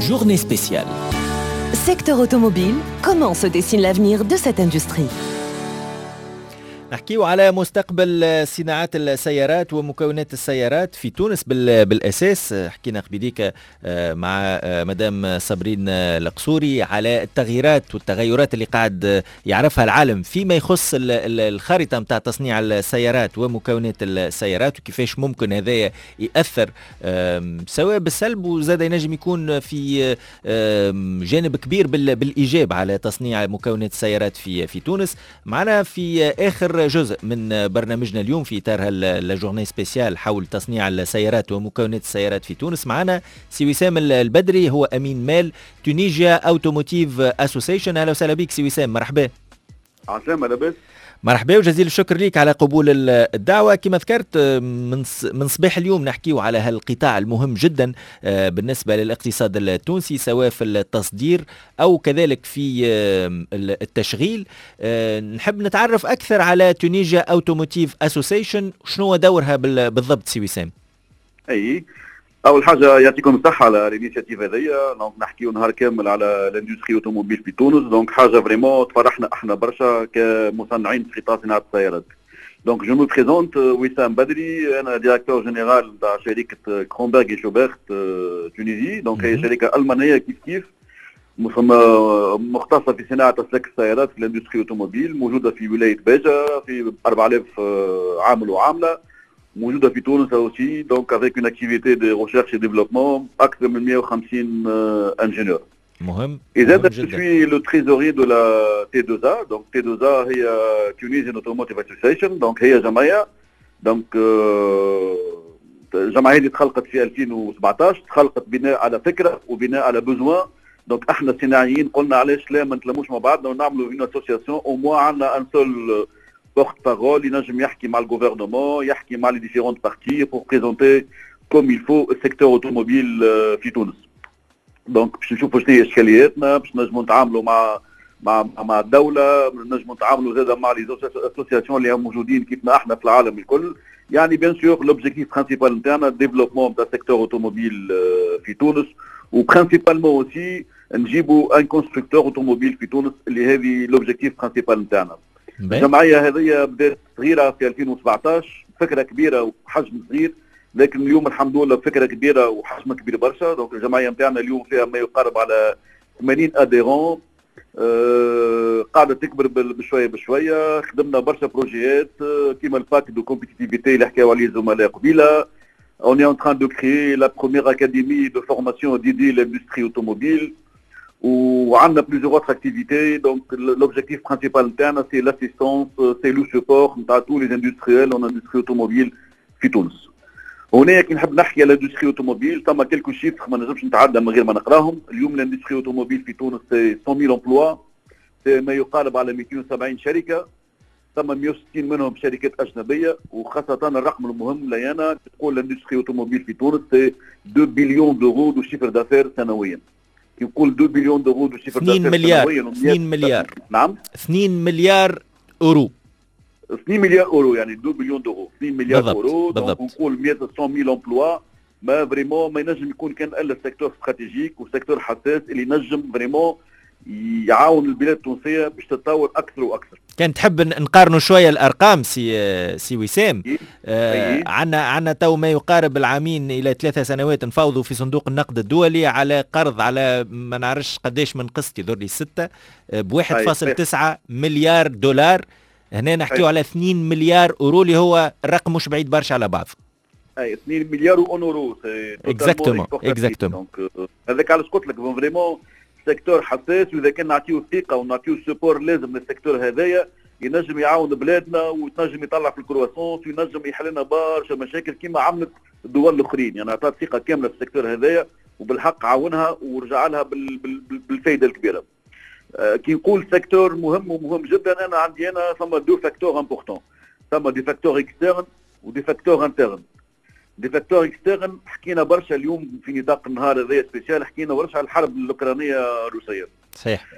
journée spéciale. Secteur automobile, comment se dessine l'avenir de cette industrie? نحكيو على مستقبل صناعات السيارات ومكونات السيارات في تونس بالأساس. حكينا قبيليك مع مدام صابرين القصوري على التغييرات والتغيرات اللي قاعد يعرفها العالم فيما يخص الخارطة متاع تصنيع السيارات ومكونات السيارات، وكيفاش ممكن هذا يأثر سواء بالسلب وزاد ينجم يكون في جانب كبير بالإيجاب على تصنيع مكونات السيارات في تونس. معنا في آخر جزء من برنامجنا اليوم في إطار الجورني سبيسيال حول تصنيع السيارات ومكونات السيارات في تونس. معنا سي وسام البدري، هو أمين مال تونيجيا أوتوموتيف أسوسيشن. أهلا وسهلا بك سي وسام، مرحبا. عسلامة، لاباس؟ مرحبا وجزيل الشكر ليك على قبول الدعوة. كما ذكرت من صباح اليوم نحكيو على هالقطاع المهم جدا بالنسبة للاقتصاد التونسي، سواء في التصدير أو كذلك في التشغيل. نحب نتعرف أكثر على تونيجيا أوتوموتيف أسوسيشن، شنو دورها بالضبط سي وسام؟ أي أول حاجة يعطيكم الصحة على الانيشيتيف هذيا. دونك نحكيو نهار كامل على الاندستري اوتوموبيل في تونس، دونك حاجة فريمون تفرحنا احنا برشا كمصنعين في قطاع صناعة السيارات. دونك جو مو بريزونت وسام بدري، أنا ديريكتور جينيرال نتاع شركة كرونبرغ اي شوبرت تونيزي. دونك هي شركة ألمانية كيف مختصة في صناعة أسلاك السيارات في الاندستري اوتوموبيل، موجودة في ولاية باجة في 4000 عامل وعاملة، موجودة في تونس aussi, donc avec une activité de recherche et développement أكثر من 150 ingénieurs. مهم. إذا je suis le trésorier de la T2A, donc T2A هي Tunisian Automotive Association, donc هي جمعية، donc الجمعية اللي تخلقت في 2017، تخلقت بناء على فكرة وبناء على besoin. donc احنا الصناعيين قلنا علاش لا ما نتلموش مع بعضنا ونعملوا une association au moins عندنا un seul porte-parole, il يحكي مع الgouvernement, يحكي مع les différentes parties pour présenter comme il faut le secteur automobile في تونس. donc باش نشوفوا شنو هي اشكالياتنا، باش نجموا نتعاملوا مع الدولة، نجموا نتعاملوا زاده مع لي اسوسياسيون اللي موجودين كيفنا احنا في العالم الكل. يعني بيان سور لوبجيكتيف برينسيبال نتاعنا الديفلوبمون نتاع السيكتور اوتوموبيل في تونس، وبرينسيبالمون اوسي نجيبوا ان كونستركتور اوتوموبيل في تونس اللي هذه لوبجيكتيف برينسيبال نتاعنا. الجمعية هذه بدات صغيرة في 2017، فكرة كبيرة وحجم صغير، لكن اليوم الحمد لله فكرة كبيرة وحجم كبير برشا. دونك الجمعية نتاعنا اليوم فيها ما يقارب على 80 اديرون، قاعدة تكبر بشوية. خدمنا برشا بروجيات كيما الباك دو كومبيتيتيفيتي اللي حكاو عليه الزملاء قبيلة. On est en train de créer la première académie de formation dédiée à l'industrie automobile. On a plusieurs autres activités, donc l'objectif principal interne c'est l'assistance, c'est le support à tous les industriels en industrie automobile في تونس. هنا كي نحب نحكي على l'industrie automobile ثم quelques chiffres ما نجمش نتعدى من غير ما نقراهم. اليوم l'industrie automobile في تونس c'est 100,000 emplois، ما يقارب على 270 شركة، ثم 160 منهم شركات أجنبية. وخاصة الرقم المهم لينا تقول l'industrie automobile في تونس c'est 2 بليون دورو دو شيفر دافير سنويا. يقول 2 بليون دورو دو شيفر دافير سنويا. 2 مليار. نعم 2 مليار اورو. 2 مليار اورو يعني 2 بليون دورو، 2 مليار بالضبط. اورو. بالضبط. نقول 100,000 امبلوا. ما فريمون ما ينجم يكون كان الا سيكتور استراتيجيك وسيكتور حساس اللي ينجم فريمون يعاون البلاد التونسيه باش تتطور اكثر واكثر. كان تحب نقارنوا شويه الارقام سي وسام. عندنا تو ما يقارب العامين الى 3 سنوات نفاوضوا في صندوق النقد الدولي على قرض على ما نعرفش قداش من قسط يضر لي 6 ب 1.9 مليار دولار. هنا نحكيو على 2 مليار اورو اللي هو الرقم مش بعيد برشا على بعض. اي 2 مليار اورو اكزاكتومون. دونك هذاك علاش قلت لك فريمون سيكتور حساس، واذا كان نعطيو ثقه ونعطيو سبور لازم للسيكتور هذايا ينجم يعاون بلادنا وينجم يطلع في الكرواسونس وينجم يحل لنا برشا مشاكل كما عملت الدول الاخرين. يعني عطات ثقه كامله في السيكتور هذايا وبالحق عاونها ورجع لها بالفائده الكبيره. كي نقول سيكتور مهم ومهم جدا، انا عندي ثم دو فاكتور امبورطون، ثم دي فاكتور اكسترن ودي فاكتور انترن. دي فاكتور اكسترن حكينا برشا اليوم في نطاق النهار هذا سبيسيال، حكينا برشا على الحرب الاوكرانيه الروسيه. صحيح.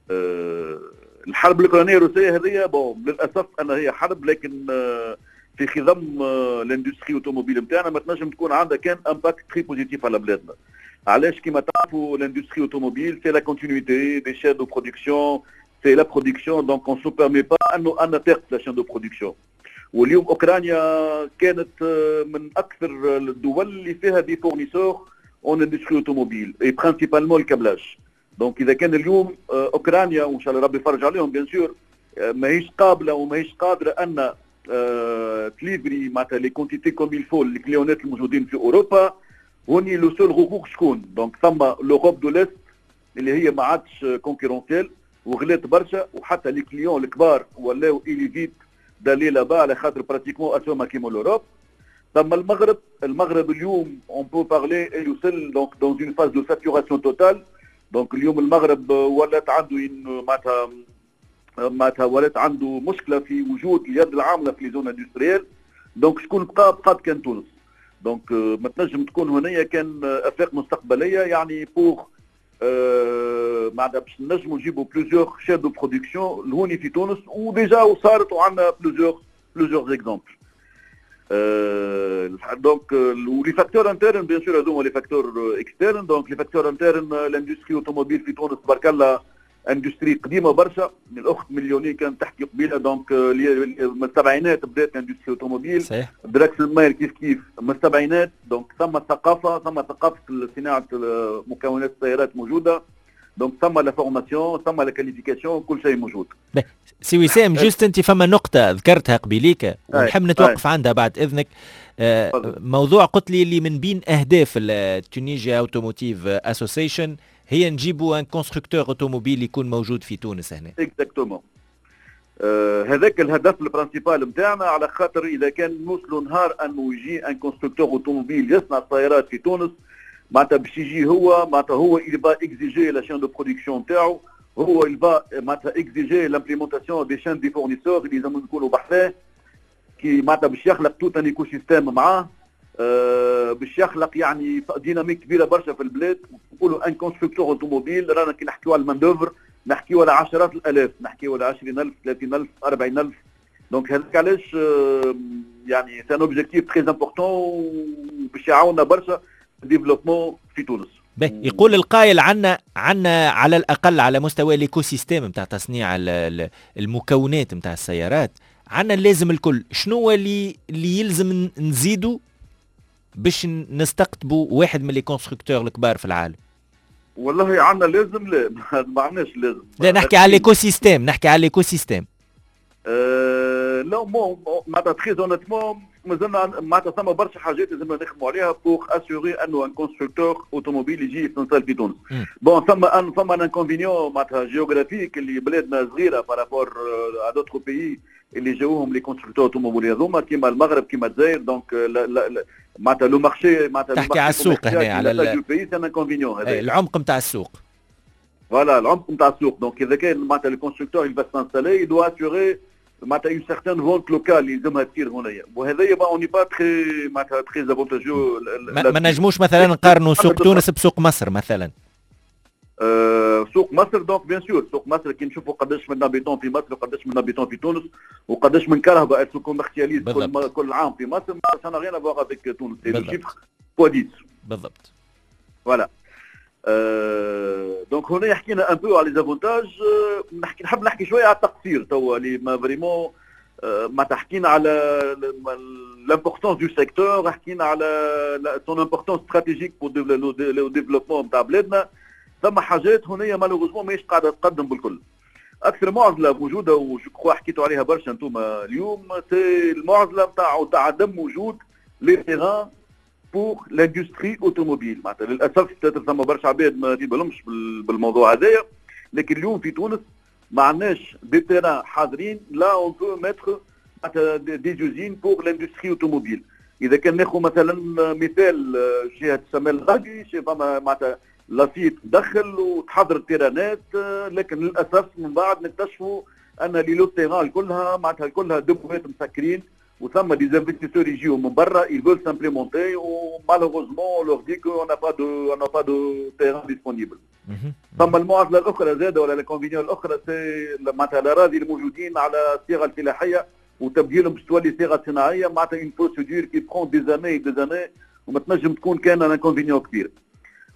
الحرب الاوكرانيه الروسيه هذه للاسف انها هي حرب، لكن في خضم الاندستري اوتوموبيل نتاعنا ما تنجم تكون عندها كان امباكت تري بوزيتيف على بلادنا. علاش كيما تعرفوا الاندستري اوتوموبيل سي لا كونتينيتي دي شين دو برودكسيون، سي لا برودكسيون، دونك اون سو بيرمي با انه انا تاخذ لا شين دو برودكسيون. واليوم اوكرانيا كانت من اكثر الدول اللي فيها دي فورنيسور اون اندستري اوتوموبيل اي برينسيبالمون الكابلاج. دونك اذا كان اليوم اوكرانيا وان شاء الله ربي يفرج عليهم بيان سور ماهيش قابله وماهيش قادره ان تليفري معناتها لي كونتيتي كوم الفو الكليونات الموجودين في اوروبا، هوني لو سول غوغور شكون؟ دونك ثم لوروب دو ليست اللي هي ما عادش كونكورونسيال وغلات برشا، وحتى لي كليون الكبار ولاو إليفيت دالي لابا على خاطر براتيكمون اسوما كيما لوروب. ثم المغرب اليوم اون بو بارلي يوصل دونك دون اون فاز دو ساتوراسيون توتال. دونك اليوم المغرب ولات عنده معناتها ولات عنده مشكله في وجود اليد العامله في لي زون اندستريال. دونك شكون بقات كان تونس. دونك ما تنجم تكون هنايا كان افاق مستقبليه يعني بوغ معناتها باش نجموا نجيبوا بلوزيور شيف دو برودكسيون لهوني في تونس، وديجا وصارت وعندنا بلوزيور زيكزامبل. دونك ولي فاكتور انترن بيان سور هذوما لي فاكتور اكسترن. دونك لي فاكتور انترن الاندستري اوتوموبيل في تونس تبارك الله اندستري قديمه برشا. الاخت مليوني كانت تحكي قبيله دونك من السبعينات بدات الاندستري اوتوموبيل، دراكس الماير كيف من السبعينات. دونك ثم ثقافه صناعه مكونات السيارات موجوده. دونك ثم لا فورماسيون ثم لا كاليفيكاسيون كل شيء موجود. سي وسام جوست انت فما نقطه ذكرتها قبيليك ونحب نتوقف عندها بعد اذنك. موضوع قلت لي اللي من بين اهداف التونيجيا اوتوموتيف اسوسيشن هي نجيبوا ان كونستركتور اوتوموبيل يكون موجود في تونس هنا. اكزاكتومون. هذاك الهدف البرانسيبال نتاعنا، على خاطر اذا كان نوصلوا نهار انه يجي ان كونستركتور اوتوموبيل يصنع السيارات في تونس، معناتها باش يجي هو معناتها هو il va exiger la chaîne de production نتاعو، هو il va معناتها exiger l'implémentation des chaînes des fournisseurs اللي لازم يكونوا بحثاه، كي معناتها باش يخلق توت ان ايكو سيستيم معاه، باش يخلق يعني ديناميك كبيره برشا في البلاد. نقولوا ان كونستركتور اوتوموبيل رانا كي نحكيو على المان دوفر نحكيو على عشرات الالاف، نحكيو على 20,000 30,000 40,000. دونك هذاك علاش يعني سي ان اوبجيكتيف تري امبورطون باش يعاوننا برشا ديفلوبمون في تونس. يقول القائل عنا على الاقل على مستوى الايكو سيستيم نتاع تصنيع المكونات نتاع السيارات عنا لازم الكل. شنو اللي يلزم نزيدوا باش نستقطبوا واحد من لي كونستركتور الكبار في العالم؟ والله عنا لازم، لا ما عندناش لازم، لا نحكي على الايكو سيستيم. لا معناتها تري اونيتمون مازلنا معناتها ثم برشا حاجات لازمنا نخدموا عليها بوغ اسيوري انه ان كونستركتور اوتوموبيل يجي يتنصل في تونس. بون ثم ان انكونفينيون معناتها جيوغرافيك اللي بلادنا صغيره بارابور ا دوتر بيي اللي جاوهم لي كونستركتور اوتوموبيل هذوما كيما المغرب كيما الجزائر. دونك معناتها لو مارشي معناتها تحكي على السوق هنا على العمق نتاع السوق. فوالا العمق نتاع السوق. دونك اذا كان معناتها لو كونستركتور يل سانستالي دو اسيوري معناتها اون سيغتان فونت لوكال اللي لازمها تصير هنايا، وهذايا با اوني با تري معناتها تري افونتاجو. ما نجموش مثلا نقارنوا سوق تونس بسوق مصر مثلا. سوق مصر دونك بيان سور سوق مصر كي نشوفوا قداش من نابيتون في مصر وقداش من نابيتون في تونس وقداش من كهرباء سوق كوميرسياليز كل عام في مصر، ما سان ريان افوار افيك تونس. سي لو شيفر بوا 10 بالضبط. فوالا. دونك هنا حكينا ان بو على لي زافونتاج. نحب نحكي شويه على التقصير توا اللي ما فريمون ما حكينا على لامبورطونس دو سيكتور، حكينا على سون امبورطونس استراتيجيك بور لو ديفلوبمون نتاع بلادنا. ثم حاجات هنايا مالوغوزمون ماهيش قاعده تقدم بالكل. اكثر معضله موجوده وشكون حكيتوا عليها برشا انتم اليوم، سي المعضله نتاع عدم وجود لي تيران بور لاندستري اوتوموبيل. معناتها للاسف ثم برشا عباد ما يديرولهمش بالموضوع هذايا، لكن اليوم في تونس ما عندناش دي تيران حاضرين لا اون بو ميتر معناتها دي زوزين بور لاندستري اوتوموبيل. اذا كان ناخذ مثلا مثال جهه شمال الغربي فما معناتها لاسيت تدخل وتحضر التيرانات، لكن للاسف من بعد نكتشفوا ان لي لو تيران كلها معناتها كلها دبوات مسكرين، وثم دي انفستيسور يجيو من برا ils veulent s'implémenter ومالوغوزمون لور دي كو on n'a pas de terrain disponible. ثم المعضله الاخرى زاده ولا الكونفينيون الاخرى سي معناتها الاراضي الموجودين على الصيغه الفلاحيه وتبديلهم باش تولي صيغه صناعيه، معناتها اون بروسيدور كي برون دي زاني وما تنجم تكون كان ان انكونفينيون كبير.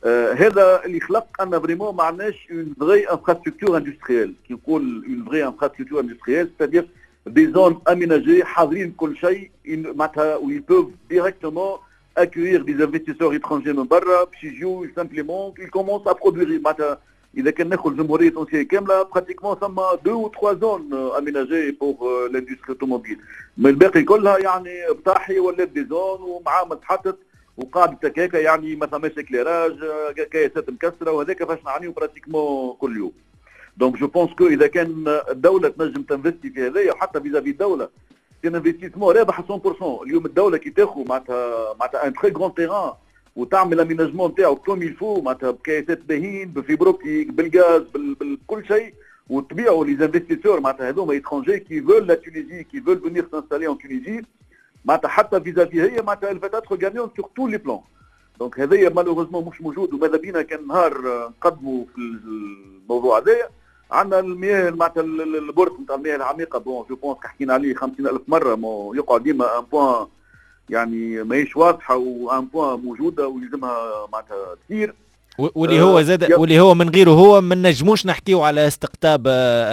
هذا اللي خلق ان فريمون ما عندناش اون فري انفراستركتور اندستريال. كي نقول اون فري انفراستركتور اندستريال ستادير دي زون اميناجي حاضرين كل شيء معناتها وي بوف ديريكتومون accueillir des investisseurs étrangers من برا باش يجيو simplement ils commencent à produire. معناتها اذا كان ناخذ الجمهوريه التونسيه كامله براتيكمون ثم 2 ou 3 زون اميناجي بور لاندستري اوتوموبيل، من الباقي كلها يعني بطاحي ولات دي زون ومعامل تحطت وقاعد تكاكا يعني ما ثماش اكليراج، كياسات مكسره، وهذاك فاش نعانيو براتيكمون كل يوم. دونك جو بونس كو اذا كان الدوله تنجم تنفستي في هذايا وحتى فيزافي الدوله كان انفستيسمون رابح 100%. اليوم الدوله كي تاخذ معناتها ان تري غران تيران وتعمل الاميناجمون نتاعو كوم يلفو معناتها بكياسات باهين بالفيبروبتيك بالغاز بكل شيء، وتبيعوا لي انفستيسور معناتها هذوما ايترونجي كي فول لا تونيزي كي فول فينير سانستالي ان تونيزي، معناتها حتى فيزافي هي معناتها الفتات غانيون سور تو لي بلان. دونك هذايا مالوغوزمون مش موجود، وماذا بينا كان نهار نقدموا في الموضوع هذايا. عندنا المياه معناتها البورت نتاع المياه العميقه بون جو بونس حكينا عليه 50,000 مره، يقعد ديما ان بوان يعني ماهيش واضحه وان بوان موجوده ويلزمها معناتها كثير. واللي هو زاد واللي هو من غيره هو ما نجموش نحكيو على استقطاب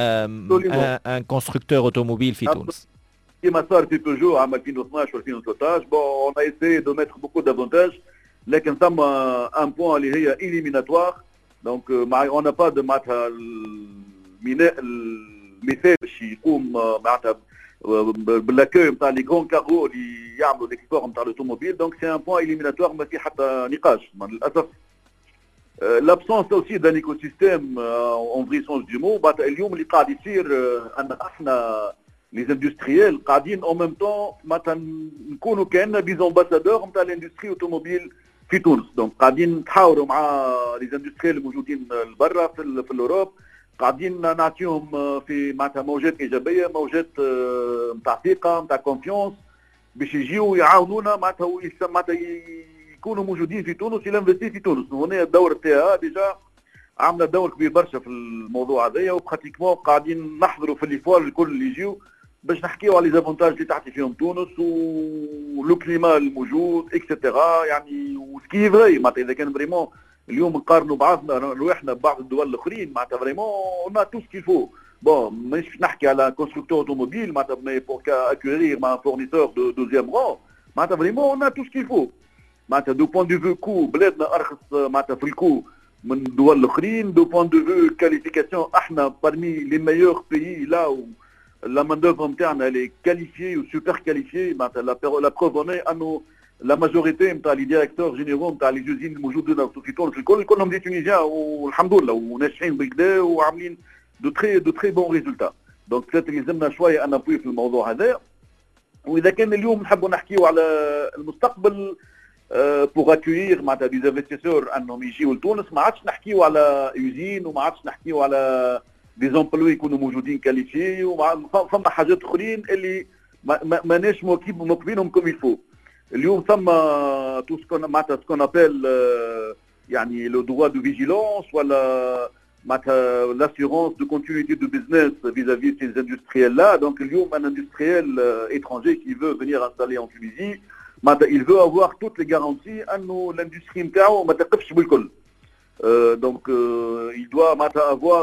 ان كونستركتور اوتوموبيل في تونس كما صار في توجو عام 2012 و 2013. بون اون اي سي دو ميتر بوكو دافونتاج، لكن ثم ان بوان اللي هي إليميناتوار. دونك اون نا با دو معناتها الميناء المثال باش يقوم معناتها بالاكوي نتاع لي غون كارغو اللي يعملوا ليكسبور نتاع الاوتوموبيل. دونك سي ان بوان إليميناتوار ما في حتى نقاش للاسف. l'absence aussi d'un écosystème en vrai sens du mot. اليوم اللي قاعد يصير ان احنا لي اندستريال قاعدين en même temps مثلا نكونوا كأننا دي امباسادور نتاع الاندستري اوتوموبيل في تونس. دونك قاعدين نتحاوروا مع لي اندستريال الموجودين برا في الاوروب، قاعدين نعطيهم في معناتها موجات ايجابيه، موجات نتاع ثقه نتاع كونفيونس باش يجيو يعاونونا معناتها يكونوا موجودين في تونس ينفستي في تونس. هنا الدور تاعها ديجا عامله دور كبير برشا في الموضوع هذايا، وبراتيكمون قاعدين نحضروا في ليفوار الكل اللي يجيو باش نحكيو على لي زافونتاج اللي تعطي فيهم تونس ولو كليما الموجود اكسيتيرا يعني وسكي فري. معناتها اذا كان فريمون اليوم نقارنوا بعضنا رواحنا ببعض الدول الاخرين معناتها فريمون اون تو سكي فو. بون مانيش نحكي على كونستركتور اوتوموبيل معناتها مي بور اكويرير مع فورنيسور دو دوزيام رون، معناتها فريمون اون تو سكي فو. معناتها دو بوان دو فو كو بلادنا ارخص معناتها في الكو من الدول الاخرين. دو بوان دو فو كاليفيكاسيون احنا بارمي لي ميور بيي لا لا مان دوفر نتاعنا لي كاليفيي و سوبر كاليفيي. معناتها لا بروف اوني انه لا ماجوريتي نتاع لي ديريكتور جينيرو نتاع لي زوزين الموجودين في تونس الكل كلهم دي تونيزيان والحمد لله وناجحين بالكدا وعاملين دو تري بون ريزولتا. دونك بلاتر يلزمنا شويه ان نبوي في الموضوع هذا. واذا كان اليوم نحبوا نحكيو على المستقبل بور اكويير معناتها دي انفستيسور انهم يجيو لتونس، ما عادش نحكيو على يوزين وما عادش نحكيو على دي زومبلوي يكونوا موجودين كاليفي، وفما حاجات اخرين اللي ماناش موكبينهم كوم يلفو. اليوم ثم تو سكون معناتها سكون ابل يعني لو دوا دو فيجيلونس ولا معناتها لاسيورونس دو كونتينيتي دو بيزنس فيزافي سي اندستريال لا. دونك اليوم ان اندستريال étranger qui veut venir installer en Tunisie il veut avoir toutes les garanties انه l'industrie نتاعو ما تقفش بالكل. Donc il doit avoir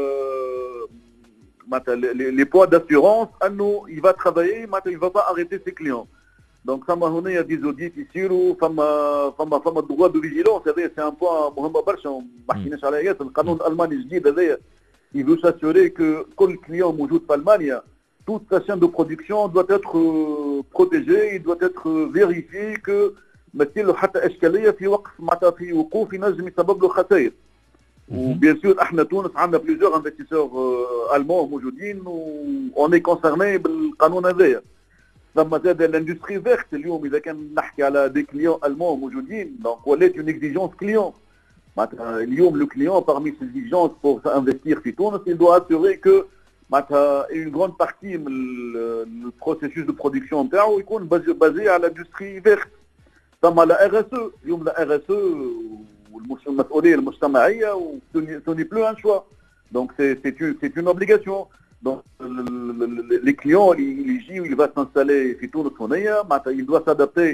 les points d'assurance انه il va travailler il va pas arrêter ses clients. Donc ثم هنا دي زوديت يصيروا فما droit de vigilance. هذا سي ان بوان مهم برشا ما حكيناش عليه ياسر. القانون الالماني الجديد هذايا il veut s'assurer que كل كليون موجود في المانيا toute sa chaîne de production doit être protégée, il doit être vérifié que ما تصير له حتى اشكاليه في وقف معناتها في وقوف ينجم يسبب له خسائر. وبيان سور احنا تونس عندنا بليزيور انفستيسور المون موجودين اون اي كونسيرني بالقانون هذايا. ثم زاد الاندستري فيرت اليوم اذا كان نحكي على دي كليون المون موجودين دونك ولات اون اكزيجونس كليون. معناتها اليوم لو كليون parmi ces exigences pour investir في تونس il doit assurer que معناتها une grande partie من البروسيسوس دو برودكسيون نتاعو يكون بازي على الاندستري فيرت. ثم لا ار اس او اليوم لا ار اس او والمسؤوليه المجتمعيه توني بلو ان شوا. دونك سي اون اوبليغاسيون. دونك لي كليون اللي يجيو اللي va s'installer في تونس هنايا معناتها il doit s'adapter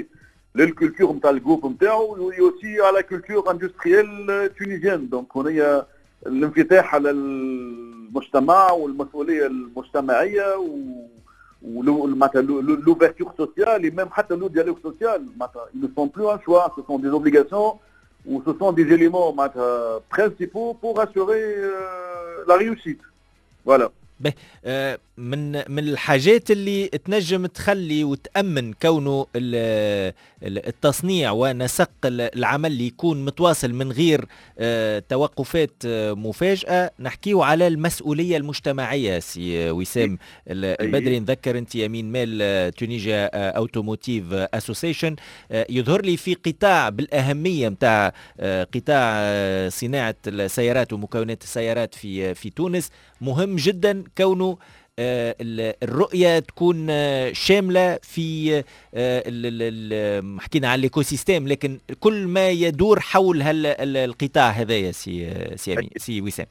للكولتور نتاع الجروب نتاعو ويوسي على كولتور اندستريال تونيزيان. دونك هنايا الانفتاح على المجتمع والمسؤوليه المجتمعيه معناتها l'ouverture sociale et même حتى le dialogue social. معناتها ils ne sont plus un choix, ce sont des obligations ou ce sont des éléments معناتها principaux pour assurer la réussite. Voilà. من الحاجات اللي تنجم تخلي وتأمن كونه التصنيع ونسق العمل اللي يكون متواصل من غير توقفات مفاجئة، نحكيه على المسؤولية المجتمعية. سي وسام البدري، نذكر انت يمين مال تونيجيا اوتوموتيف اسوسيشن، يظهر لي في قطاع بالأهمية متاع قطاع صناعة السيارات ومكونات السيارات في تونس مهم جدا، كونه الرؤية تكون شاملة في حكينا على الايكو سيستيم، لكن كل ما يدور حول القطاع هذايا. سي وسام.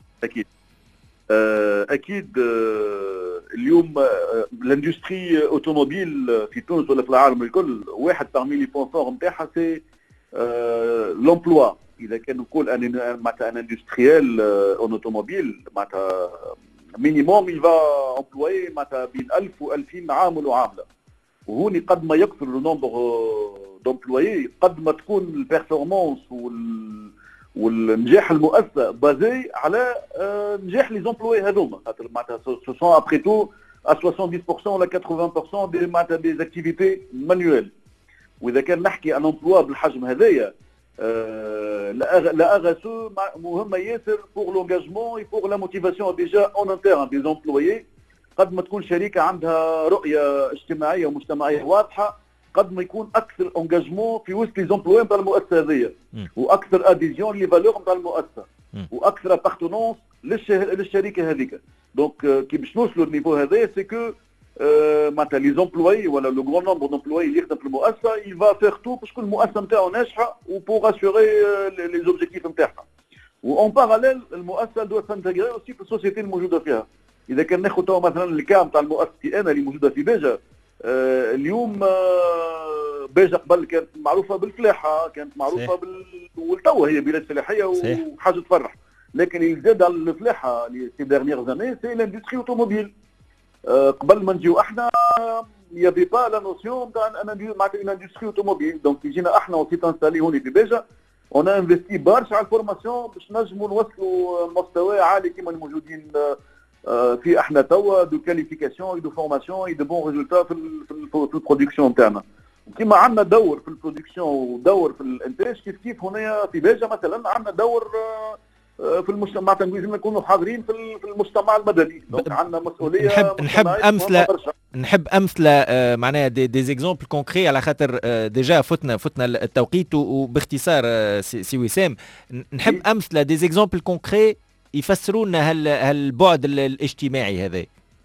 اكيد اليوم الاندستري اوتوموبيل في تونس ولا في العالم الكل واحد parmi les points forts نتاعها سي l'emploi. اذا كان نقول معناتها ان اندستريال اون اوتوموبيل معناتها مينيموم il va employer معناتها بين 1000 و2000 عامل وعامله، وهوني قد ما يكثر لو نومبر دومبلويي قد ما تكون البيرفورمانس والنجاح المؤسسه بازي على نجاح لي زومبلوي هذوما. خاطر معناتها سو سون ابري تو ا 70% ولا 80% دي معناتها دي زاكتيفيتي مانيويل. واذا كان نحكي ان امبلوا بالحجم هذايا la RSE مهمة ياسر pour l'engagement et pour la motivation déjà en interne des employés. قد ما تكون شركة عندها رؤية اجتماعية ومجتمعية واضحة، قد ما يكون أكثر engagement في وسط les employés نتاع المؤسسة هذيا، وأكثر adhésion les valeurs نتاع المؤسسة، وأكثر appartenance للشركة هذيك. دونك كي باش نوصلوا للنيفو هذايا سي كو معناتها لي زومبلوي ولا لو غران نومبر دومبلوي اللي يخدم في المؤسسه il va faire tout باش تكون المؤسسه نتاعو ناجحه وبور اسيوري لي زوبجيكتيف نتاعها. وان باراليل المؤسسه دو تنتجري اوسي في السوسيتي الموجوده فيها. اذا كان ناخذ تو مثلا الكام تاع المؤسسه انا اللي موجوده في بيجا، اليوم بيجا قبل كانت معروفه بالفلاحه، كانت معروفه والتو هي بلاد فلاحيه وحاجه تفرح، لكن اللي زاد على الفلاحه سي ديرنيير زاني سي لاندستري اوتوموبيل. قبل ما نجيو احنا يافي با لا نوسيون تاع معناتها الاندستري اوتوموبيل. دونك جينا احنا وسيت انستالي هوني في بيجا، اون انفستي برشا على الفورماسيون باش نجموا نوصلوا مستوى عالي كيما الموجودين في احنا توا دو كاليفيكاسيون دو فورماسيون دو بون ريزولتا في البرودكسيون تاعنا. وكيما عندنا دور في البرودكسيون ودور في الانتاج، كيف هنايا في بيجا مثلا عندنا دور في المجتمع. معناتها لازم نكونوا حاضرين في المجتمع المدني. دونك عندنا مسؤوليه. نحب امثله معناها دي زيكزامبل كونكري، على خاطر ديجا فتنا التوقيت وباختصار سي وسام. نحب امثله دي زيكزامبل كونكري يفسروا لنا هالبعد الاجتماعي هذا.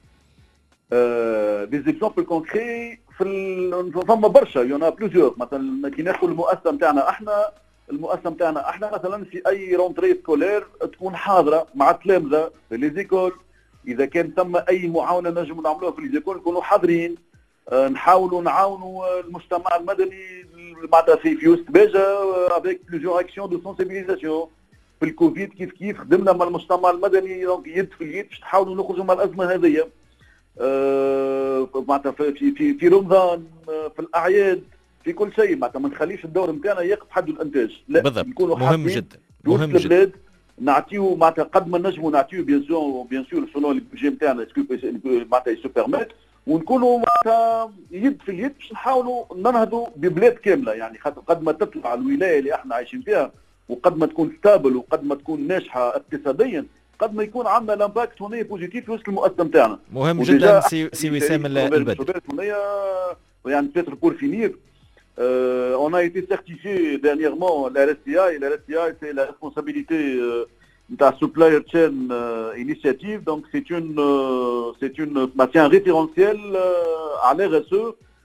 دي زيكزامبل كونكري فما برشا يونا بلوزيور. مثلا كي ناخذ المؤسسه نتاعنا احنا مثلا في اي رونتري سكولير تكون حاضره مع التلامذه في لي زيكول. اذا كان ثم اي معاونه نجموا نعملوها في لي زيكول نكونوا حاضرين، نحاولوا نعاونوا المجتمع المدني معناتها في وسط بيجا افيك بليزيور اكسيون دو سونسيبيليزاسيون. في الكوفيد كيف خدمنا مع المجتمع المدني دونك يد في اليد باش نحاولوا نخرجوا من الازمه هذيا. معناتها في رمضان، في الاعياد، في كل شيء. معناتها ما نخليش الدور نتاعنا يقف حد الانتاج، لا بالضبط. مهم جدا نعطيو معناتها قد ما نجموا نعطيو بيان سور سولون البيجي نتاعنا معناتها يسو بيرميت، ونكونوا معناتها يد في اليد باش نحاولوا ننهضوا ببلاد كامله. يعني خاطر قد ما تطلع الولايه اللي احنا عايشين فيها وقد ما تكون ستابل وقد ما تكون ناجحه اقتصاديا، قد ما يكون عندنا لامباكت هنا بوزيتيف في وسط المؤسسه نتاعنا. مهم جدا سي وسام البدري. يعني peut-être pour finir, on a été certifié dernièrement la RSCI. La RSCI c'est la responsabilité de la supplier chain initiative. Donc c'est un référentiel à l'RSE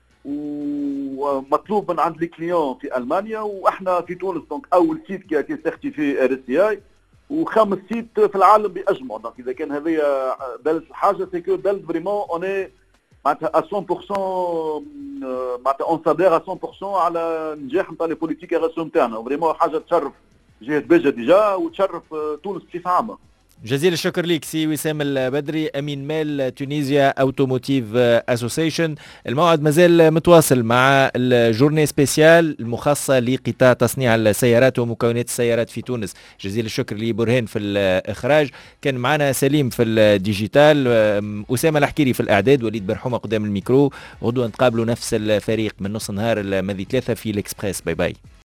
ومطلوب من عند لي كليون في المانيا، واحنا في تونس دونك اول سيت كي اتي سيرتيفي RSCI وخامس سيت في العالم باجمع. دونك اذا كان هذه دلت الحاجه سي كو دلت فريمون اوني معناتها 100% معناتها اون سادير 100% على نجاح نتاع لي بوليتيك الرسوم نتاعنا، فريمون حاجه تشرف جهه بيجا ديجا وتشرف تونس بصفه عامه. جزيل الشكر ليك سي وسام البدري، امين مال تونيزيا اوتوموتيف اسوسيشن. الموعد مازال متواصل مع الجورني سبيسيال المخصصه لقطاع تصنيع السيارات ومكونات السيارات في تونس. جزيل الشكر لبرهان في الاخراج، كان معنا سليم في الديجيتال، اسامه الحكيري في الاعداد، وليد برحومه قدام الميكرو. غدوه نتقابلوا نفس الفريق من نص نهار الماضي 3 في الاكسبريس. باي باي.